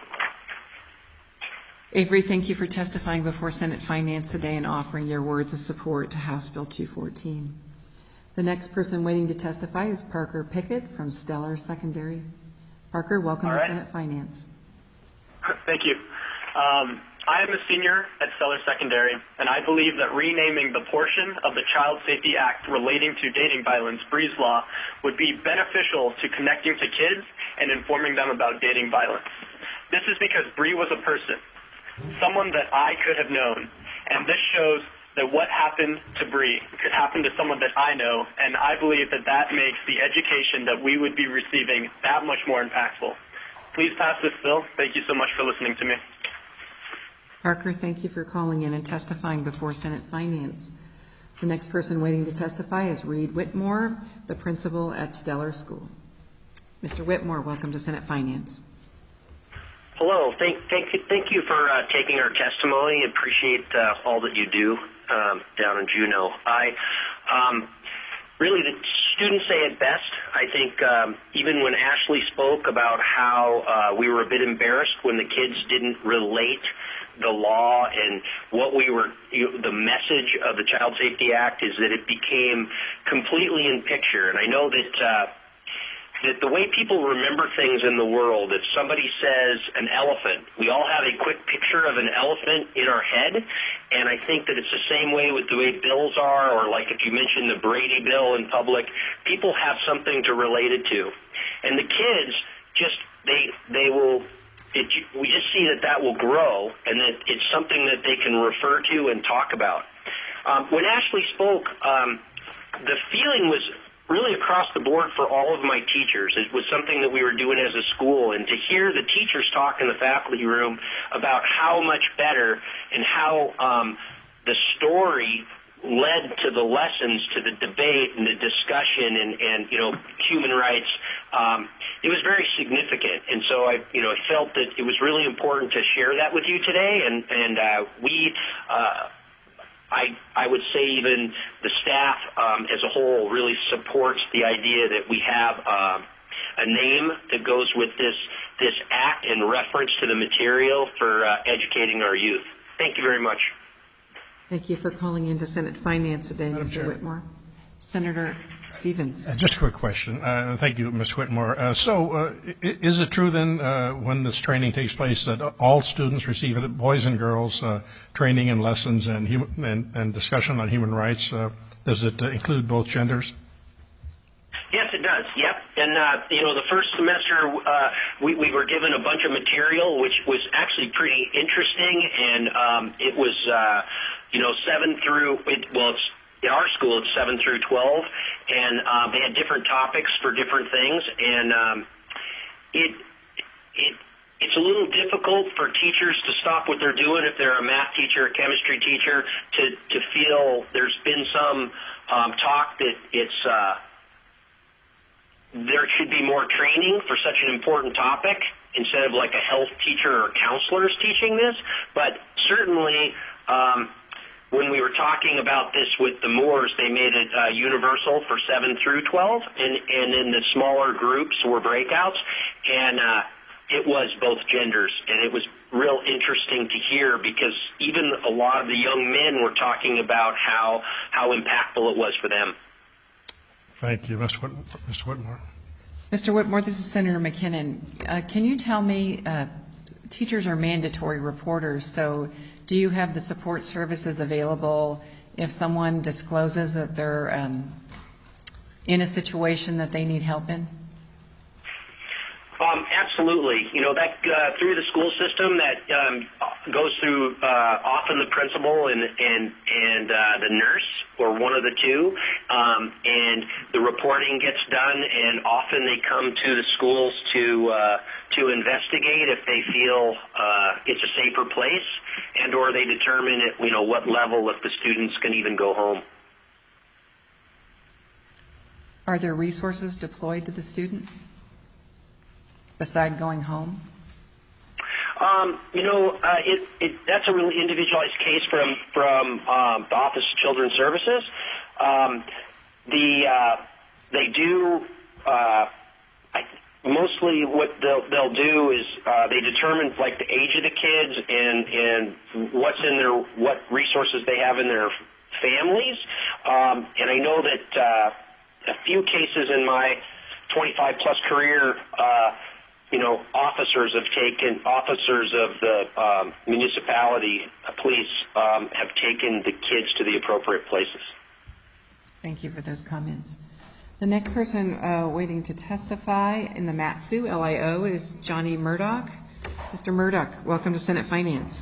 Avery, thank you for testifying before Senate Finance today and offering your words of support to House Bill two fourteen. The next person waiting to testify is Parker Pickett from Stellar Secondary. Parker, welcome All to right. Senate Finance. Thank you. Um, I am a senior at Stellar Secondary, and I believe that renaming the portion of the Child Safety Act relating to dating violence, Breeze Law, would be beneficial to connecting to kids and informing them about dating violence. This is because Bree was a person, someone that I could have known, and this shows that what happened to Bree could happen to someone that I know, and I believe that that makes the education that we would be receiving that much more impactful. Please pass this bill. Thank you so much for listening to me. Parker, thank you for calling in and testifying before Senate Finance. The next person waiting to testify is Reed Whitmore, the principal at Stellar School. Mister Whitmore, welcome to Senate Finance. Hello. Thank, thank, you, thank you for uh, taking our testimony. Appreciate uh, all that you do um, down in Juneau. I um, really, the students say it best. I think um, even when Ashley spoke about how uh, we were a bit embarrassed when the kids didn't relate the law and what we were, you know, the message of the Child Safety Act is that it became completely in picture. And I know that uh, that the way people remember things in the world, if somebody says an elephant, we all have a quick picture of an elephant in our head, and I think that it's the same way with the way bills are, or like if you mention the Brady bill in public, people have something to relate it to. And the kids just, they they will, it, we just see that that will grow, and that it's something that they can refer to and talk about. Um, when Ashley spoke, um, the feeling was really across the board for all of my teachers. It was something that we were doing as a school, and to hear the teachers talk in the faculty room about how much better and how um, the story led to the lessons, to the debate and the discussion and, and you know, human rights, um, it was very significant. And so I, you know, I felt that it was really important to share that with you today, and, and uh, we, uh, I, I would say even the staff um, as a whole really supports the idea that we have uh, a name that goes with this this act in reference to the material for uh, educating our youth. Thank you very much. Thank you for calling into Senate Finance today, Madam Mister Chair. Whitmore. Senator Stevens. Uh, just a quick question. Uh, thank you, Miz Whitmore. Uh, so, uh, i- is it true then, uh, when this training takes place, that all students receive it, boys and girls, uh, training and lessons and, hum- and, and discussion on human rights? Uh, does it uh, include both genders? Yes, it does. Yep. And, uh, you know, the first semester, uh, we, we were given a bunch of material, which was actually pretty interesting. And, um, it was, uh, you know, seven through, it, well, it's, in our school, it's seven through twelve. And, uh, they had different topics for different things. And, um, it, it, it's a little difficult for teachers to stop what they're doing if they're a math teacher, a chemistry teacher, to, to feel there's been some, um, talk that it's, uh, there should be more training for such an important topic instead of like a health teacher or counselors teaching this. But certainly, um, when we were talking about this with the Moores, they made it uh, universal for seven through twelve, and, and in the smaller groups were breakouts, and uh, it was both genders, and it was real interesting to hear because even a lot of the young men were talking about how, how impactful it was for them. Thank you, Mister Whitmore. Mister Whitmore. Mister Whitmore, this is Senator McKinnon. Uh, can you tell me, uh, teachers are mandatory reporters, so do you have the support services available if someone discloses that they're um, in a situation that they need help in? Um, absolutely. You know, that uh, through the school system, that um, goes through uh, often the principal and and and uh, the nurse, or one of the two, um, and the reporting gets done. And often they come to the schools to uh, to investigate if they feel uh, it's a safer place, and or they determine at, you know, what level if the students can even go home. Are there resources deployed to the student beside going home? Um, you know, uh, it, it, that's a really individualized case from from um, the Office of Children's Services. Um, the uh, they do uh, I, mostly what they'll they'll do is uh, they determine like the age of the kids and and what's in their what resources they have in their families. Um, and I know that uh, a few cases in my twenty-five plus career. Uh, You know, officers have taken, officers of the um, municipality, uh, police, um, have taken the kids to the appropriate places. Thank you for those comments. The next person uh, waiting to testify in the Mat-Su L I O is Johnny Murdoch. Mister Murdoch, welcome to Senate Finance.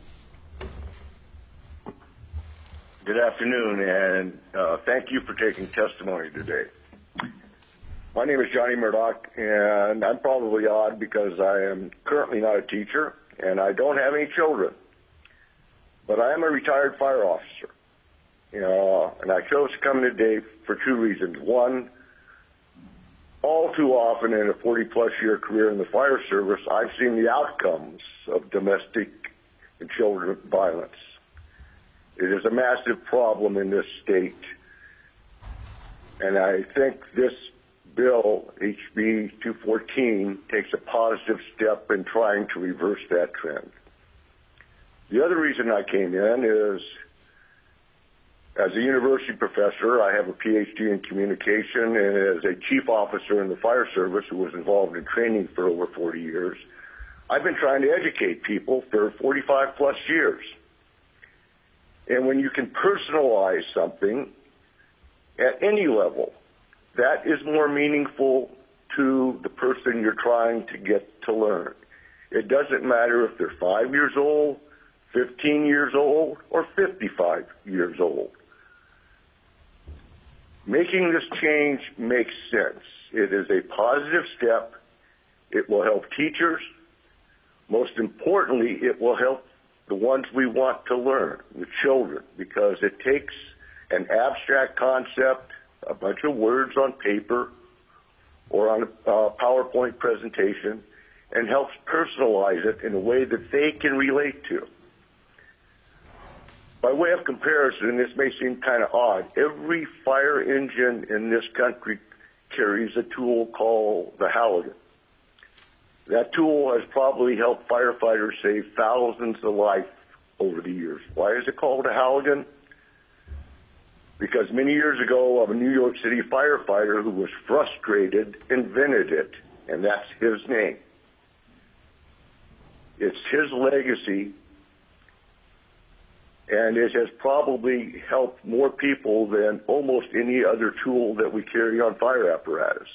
Good afternoon, and uh, thank you for taking testimony today. My name is Johnny Murdoch, and I'm probably odd because I am currently not a teacher, and I don't have any children. But I am a retired fire officer. You know, and I chose to come today for two reasons. One, all too often in a forty-plus year career in the fire service, I've seen the outcomes of domestic and children violence. It is a massive problem in this state, and I think this bill, H B two fourteen, takes a positive step in trying to reverse that trend. The other reason I came in is, as a university professor, I have a P H D in communication, and as a chief officer in the fire service who was involved in training for over forty years, I've been trying to educate people for forty-five plus years. And when you can personalize something at any level, that is more meaningful to the person you're trying to get to learn. It doesn't matter if they're five years old, fifteen years old, or fifty-five years old. Making this change makes sense. It is a positive step. It will help teachers. Most importantly, it will help the ones we want to learn, the children, because it takes an abstract concept, a bunch of words on paper or on a uh, PowerPoint presentation, and helps personalize it in a way that they can relate to. By way of comparison, this may seem kind of odd, every fire engine in this country carries a tool called the Halligan. That tool has probably helped firefighters save thousands of lives over the years. Why is it called a Halligan? because many years ago a New York City firefighter who was frustrated invented it, and that's his name. It's his legacy, and it has probably helped more people than almost any other tool that we carry on fire apparatus.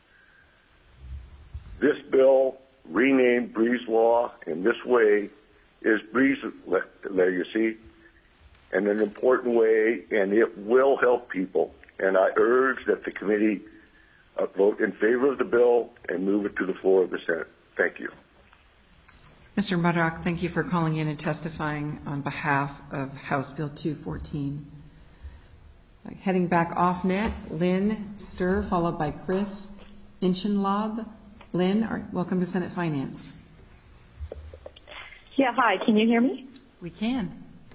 This bill, renamed Breeze Law in this way, is Breeze's le- legacy in an important way, and it will help people. And I urge that the committee uh, vote in favor of the bill and move it to the floor of the Senate. Thank you. Mister Murdoch, thank you for calling in and testifying on behalf of House Bill two fourteen. Heading back off net, Lynn Sturr, followed by Chris Inchenlaub. Lynn, all right, welcome to Senate Finance. Yeah, hi. Can you hear me? We can.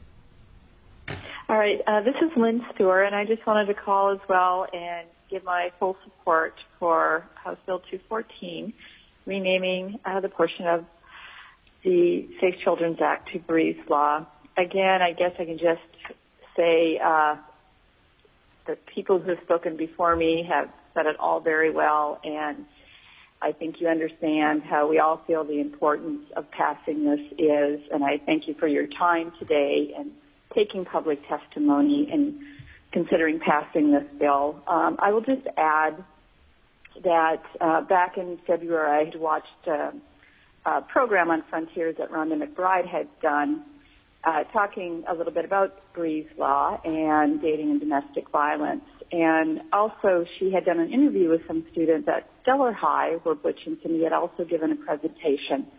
All right. Uh, this is Lynn Stewart, and I just wanted to call as well and give my full support for House Bill two fourteen, renaming uh, the portion of the Safe Children's Act to Breeze Law. Again, I guess I can just say uh, the people who have spoken before me have said it all very well, and I think you understand how we all feel the importance of passing this is, and I thank you for your time today and taking public testimony and considering passing this bill. Um, I will just add that uh, back in February I had watched uh, a program on Frontiers that Rhonda McBride had done uh, talking a little bit about Breeze Law and dating and domestic violence. And also she had done an interview with some students at Stellar High, where Butch and Cindy had also given a presentation.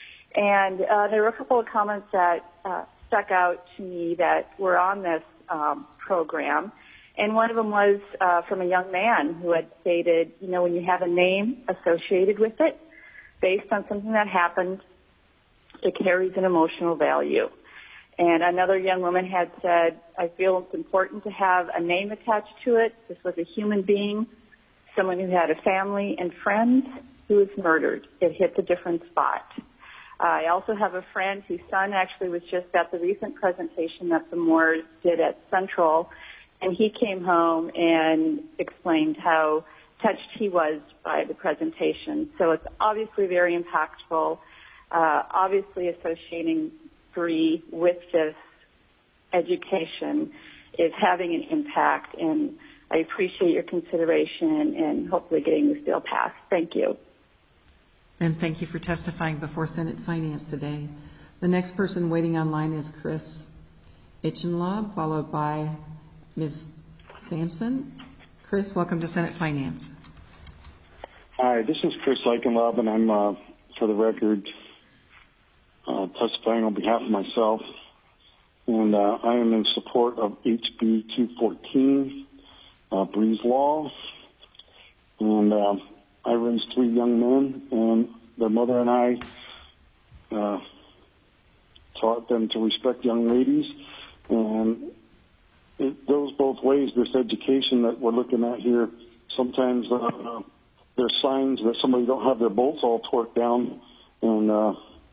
And uh, there were a couple of comments that uh, stuck out to me that were on this um, program. And one of them was uh, from a young man who had stated, you know, when you have a name associated with it, based on something that happened, it carries an emotional value. And another young woman had said, I feel it's important to have a name attached to it. This was a human being, someone who had a family and friends who was murdered. It hit a different spot. Uh, I also have a friend whose son actually was just at the recent presentation that the Moores did at Central, and he came home and explained how touched he was by the presentation. So it's obviously very impactful, uh, obviously associating Bree with this education is having an impact, and I appreciate your consideration and hopefully getting this bill passed. Thank you. And thank you for testifying before Senate Finance today. The next person waiting online is Chris Inchenlaub, followed by Miz Sampson. Chris, welcome to Senate Finance. Hi, this is Chris Eichenlaub, and I'm, uh, for the record, uh, testifying on behalf of myself. And uh, I am in support of H B two fourteen, uh, Breeze Law. And uh, I raised three young men, and their mother and I uh, taught them to respect young ladies. And it goes both ways, this education that we're looking at here. Sometimes uh, there's signs that somebody don't have their bolts all torqued down, and uh,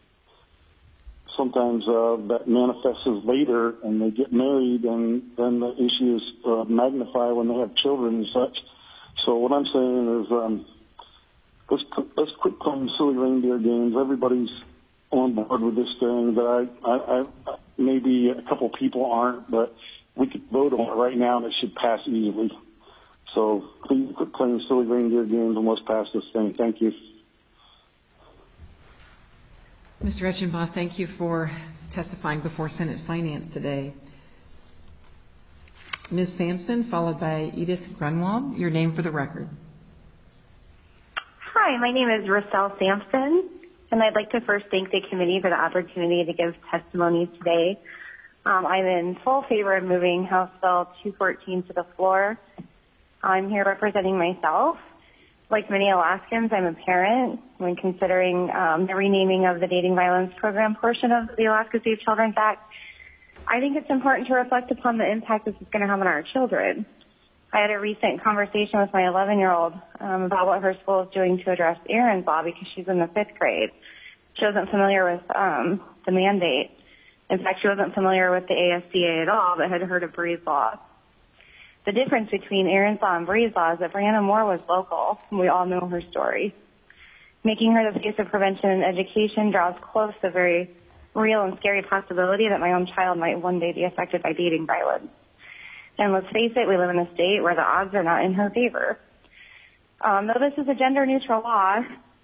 sometimes uh, that manifests later, and they get married, and then the issues uh, magnify when they have children and such. So what I'm saying is, um, let's let's quit playing silly reindeer games. Everybody's on board with this thing. That I, I, I maybe a couple people aren't, but we could vote on it right now, and it should pass easily. So please quit playing silly reindeer games and let's pass this thing. Thank you. Mister Eichenbaugh, thank you for testifying before Senate Finance today. Miz Sampson, followed by Edith Grunwald. Your name for the record. Hi, my name is Rochelle Sampson, and I'd like to first thank the committee for the opportunity to give testimony today. Um, I'm in full favor of moving House Bill two fourteen to the floor. I'm here representing myself. Like many Alaskans, I'm a parent. When considering um, the renaming of the dating violence program portion of the Alaska Safe Children's Act, I think it's important to reflect upon the impact this is going to have on our children. I had a recent conversation with my eleven-year-old um, about what her school is doing to address Erin's law because she's in the fifth grade. She wasn't familiar with um, the mandate. In fact, she wasn't familiar with the A S C A at all, but had heard of Breeze Law. The difference between Aaron's Law and Bree's Law is that Brianna Moore was local. We all know her story. Making her the face of prevention and education draws close the very real and scary possibility that my own child might one day be affected by dating violence. And let's face it, we live in a state where the odds are not in her favor. Um, though this is a gender-neutral law,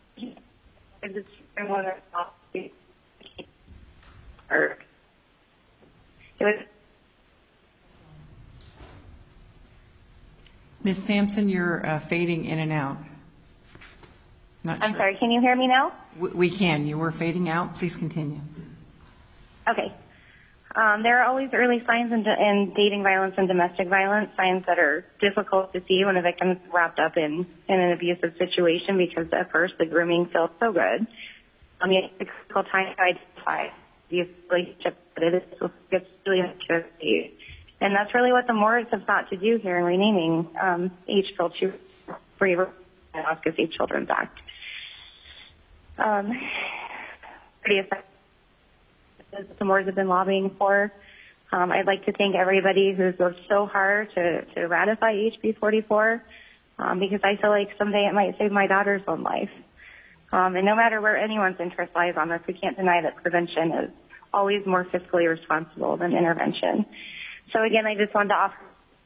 Miz Sampson, you're uh, fading in and out. Not I'm sure. sorry, can you hear me now? W- we can. You were fading out. Please continue. Okay. Um, there are always early signs in, in dating violence and domestic violence, signs that are difficult to see when a victim is wrapped up in, in an abusive situation because at first the grooming feels so good. I mean, it's a critical time to identify the relationship that it is. It's really maturity. And that's really what the Moores have sought to do here in renaming um, H Bill two forty and Alaska Safe Children's Act. Um, pretty effective. The Moores have been lobbying for. Um, I'd like to thank everybody who's worked so hard to, to ratify H B forty-four um, because I feel like someday it might save my daughter's own life. Um, and no matter where anyone's interest lies on this, we can't deny that prevention is always more fiscally responsible than intervention. So again, I just wanted to offer.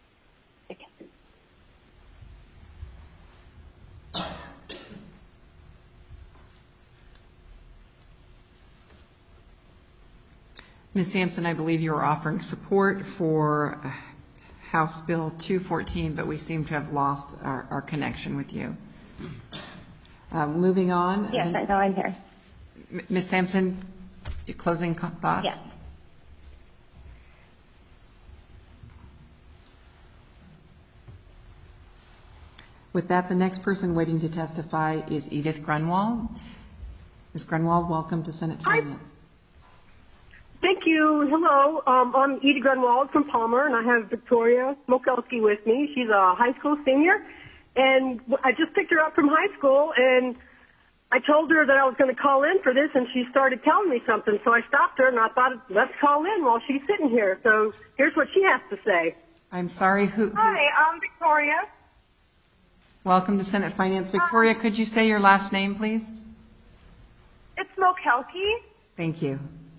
Miz Sampson, I believe you are offering support for House Bill two fourteen, but we seem to have lost our, our connection with you. Uh, moving on. Yes, I know I'm here. Miz Sampson, your closing thoughts? Yes. With that, the next person waiting to testify is Edith Grunwald. Miz Grunwald, welcome to Senate Finance. Thank you. Hello. Um, I'm Edie Grunwald from Palmer, and I have Victoria Mokelski with me. She's a high school senior, and I just picked her up from high school, and I told her that I was going to call in for this, and she started telling me something. So I stopped her, and I thought, let's call in while she's sitting here. So here's what she has to say. I'm sorry, who? who Hi, I'm Victoria. Welcome to Senate Finance. Victoria, could you say your last name, please? It's Mokelski. Thank you.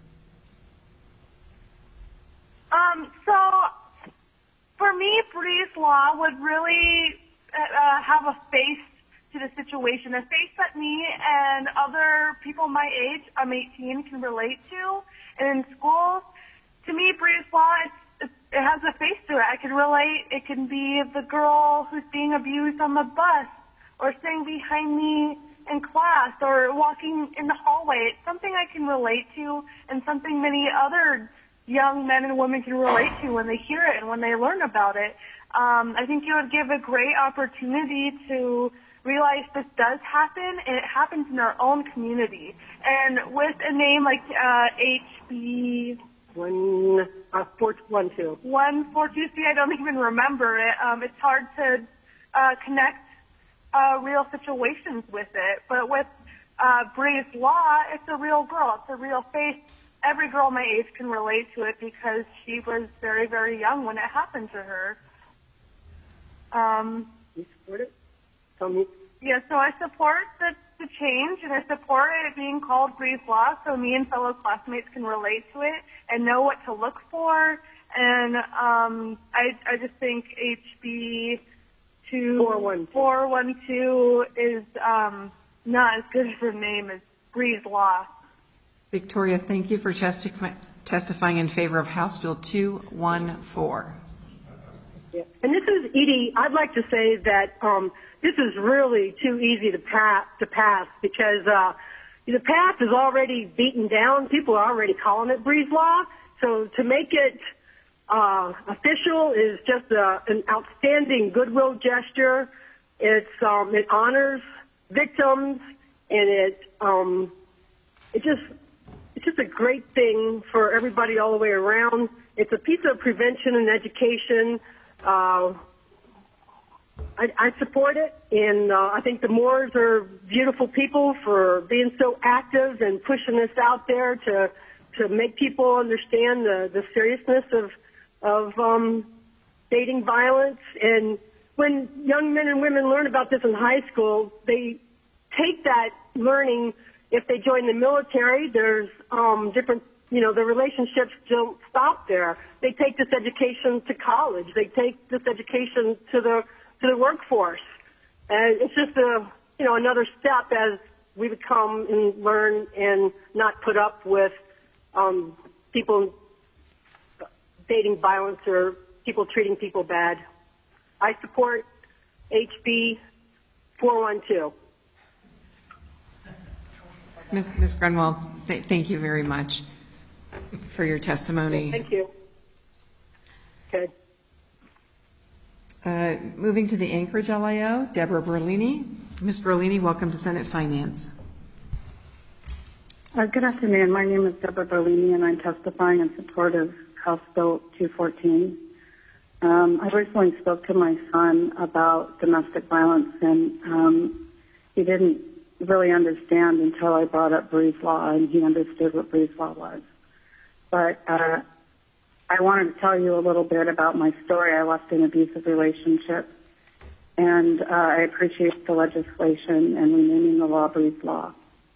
Um, so, for me, Bree's Law would really uh, have a face to the situation, a face that me and other people my age, I'm eighteen, can relate to. And in schools, to me, Bree's Law, it's, it has a face to it. I can relate. It can be the girl who's being abused on the bus or sitting behind me in class or walking in the hallway. It's something I can relate to and something many other young men and women can relate to when they hear it and when they learn about it. Um, I think it would give a great opportunity to realize this does happen, and it happens in our own community. And with a name like uh, H B one uh, four one two one four two. See, I don't even remember it. Um, it's hard to uh, connect uh, real situations with it. But with uh, Bree's Law, it's a real girl. It's a real face. Every girl my age can relate to it because she was very, very young when it happened to her. Um, you support it? Tell me. Yeah, so I support the, the change, and I support it being called Bree's Law so me and fellow classmates can relate to it and know what to look for. And um, I, I just think H B four one two is um, not as good as a name as Bree's Law. Victoria, thank you for testi- testifying in favor of House Bill two fourteen. Yeah. And this is Edie. I'd like to say that um, this is really too easy to pass, to pass because uh, the path is already beaten down. People are already calling it Bree's Law. So to make it uh, official is just a, an outstanding goodwill gesture. It's um, it honors victims, and it um, it just it's just a great thing for everybody all the way around. It's a piece of prevention and education. Uh, I, I support it, and uh, I think the Moores are beautiful people for being so active and pushing this out there to to make people understand the, the seriousness of of um, dating violence. And when young men and women learn about this in high school, they take that learning. If they join the military, there's um, different, you know, the relationships don't stop there. They take this education to college. They take this education to the to the workforce. And it's just a, you know, another step as we become and learn and not put up with um, people dating violence or people treating people bad. I support H B four one two. Miz Miz Grunwald, th thank you very much for your testimony. Thank you. Okay. Uh, moving to the Anchorage L I O, Deborah Berlini. Miz Berlini, welcome to Senate Finance. Uh, good afternoon. My name is Deborah Berlini, and I'm testifying in support of House Bill two fourteen. Um, I recently spoke to my son about domestic violence, and um, he didn't really understand until I brought up Breeze Law, and he understood what Breeze Law was. But uh, I wanted to tell you a little bit about my story. I left an abusive relationship, and uh, I appreciate the legislation and renaming the law Breeze Law.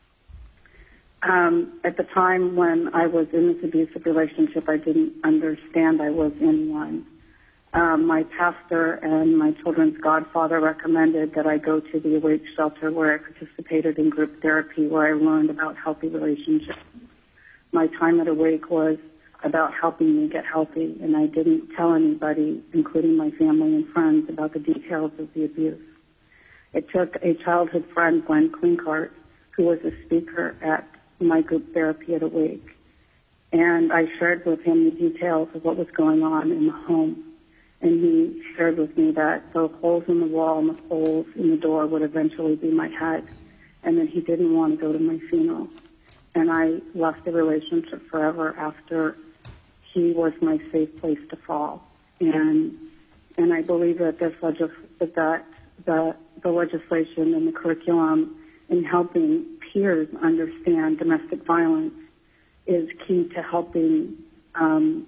Um, at the time when I was in this abusive relationship, I didn't understand I was in one. Um, my pastor and my children's godfather recommended that I go to the Awake shelter, where I participated in group therapy, where I learned about healthy relationships. My time at Awake was about helping me get healthy, and I didn't tell anybody, including my family and friends, about the details of the abuse. It took a childhood friend, Glenn Klinkart, who was a speaker at my group therapy at Awake, and I shared with him the details of what was going on in the home. And he shared with me that the holes in the wall and the holes in the door would eventually be my head, and that he didn't want to go to my funeral. And I left the relationship forever after he was my safe place to fall. And and I believe that this legis- that the the legislation and the curriculum in helping peers understand domestic violence is key to helping um,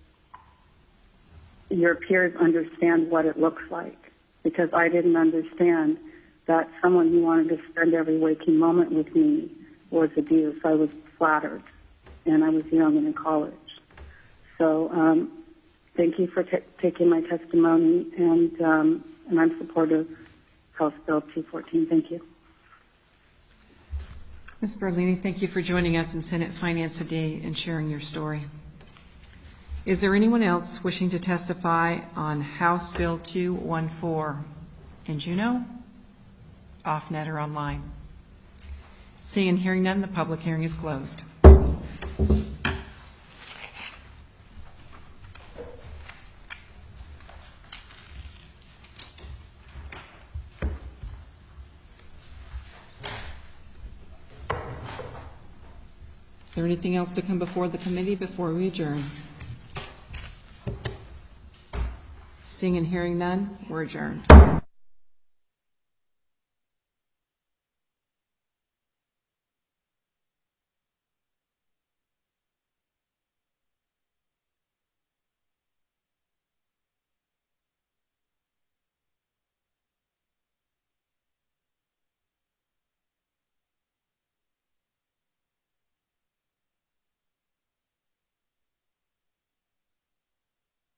your peers understand what it looks like. Because I didn't understand that someone who wanted to spend every waking moment with me was abuse. I was flattered, and I was young and in college. So um, thank you for t- taking my testimony, and um, and I'm supportive of House Bill two fourteen. Thank you. Miz Berlini, thank you for joining us in Senate Finance today and sharing your story. Is there anyone else wishing to testify on House Bill two fourteen in Juneau, off-net or online? Seeing and hearing none, the public hearing is closed. Is there anything else to come before the committee before we adjourn? Seeing and hearing none, we're adjourned.